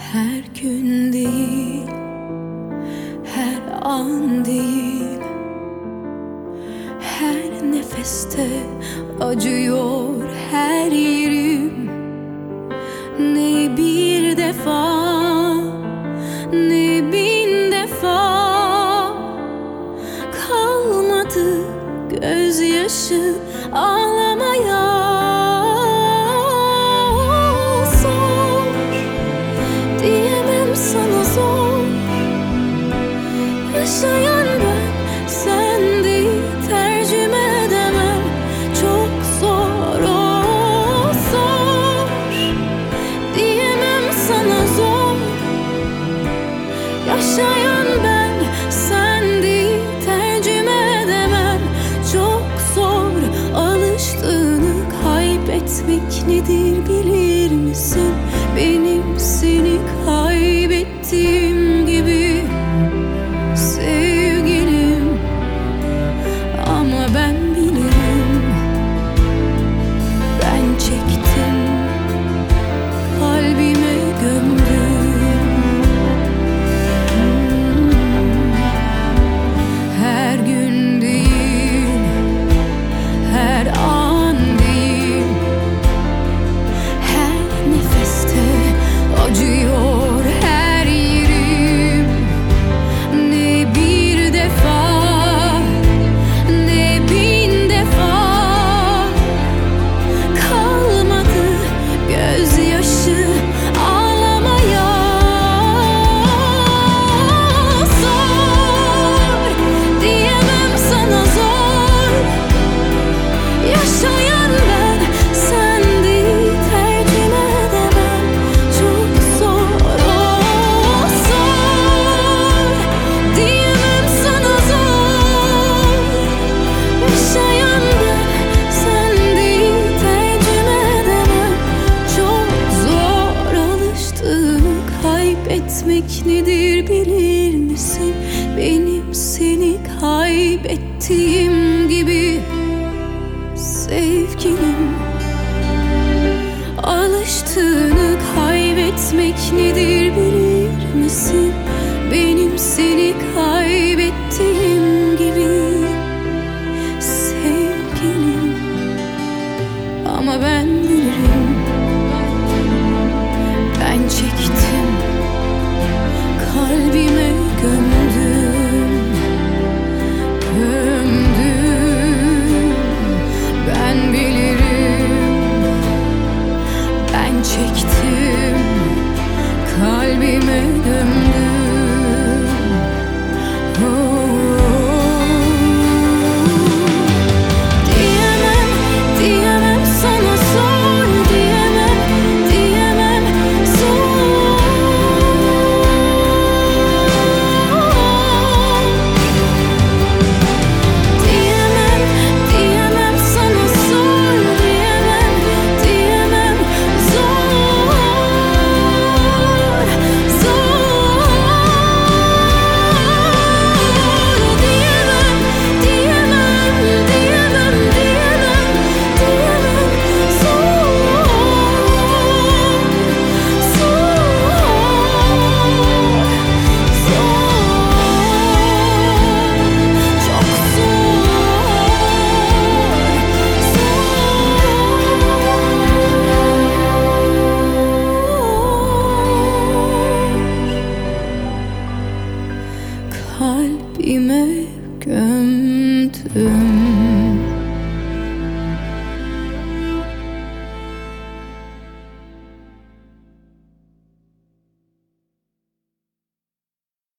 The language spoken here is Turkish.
Her gün değil, her an değil, her nefeste acıyor her yerim. Ne bir defa, ne bin defa kalmadı gözyaşı ağlamaya. Sana zor yaşayan ben, sen değil, tercüme edemem. Çok zor, o zor diyemem sana zor yaşayan ben, sen değil, tercüme edemem. Çok zor, alıştığını kaybetmek nedir bilir misin? Benim seni kaybettiğim gibi sevgilim, ama ben bilirim. Ben çektim, kalbime gömdüm. Her gün değil, her an değil, her nefeste acıyor her yerim. Ne bir defa, ne bin defa kalmadı gözyaşı ağlamaya. Zor diyemem sana zor yaşayan ben, sen değil, tercüme edemem. Çok zor, o zor diyemem sana zor yaşayan ben, sen değil, tercüme edemem. Çok zor, alıştığını kaybetmek nedir bilir misin? Benim seni kaybettiğim gibi sevgilim. Alıştığını kaybetmek nedir bilir misin? Benim seni kaybettiğim gibi sevgilim, ama ben bilirim. Ben çektim, kalbime gömdüm, gömdüm. Ben bilirim. Ben çektim, kalbime gömdüm. Diyemem, diyemem sana zor, diyemem, diyemem zor. Diyemem, diyemem sana zor, diyemem, diyemem zor, zor. Diyemem, diyemem, diyemem, diyemem, diyemem zor, zor, zor, çok zor. Kalbime gömdüm.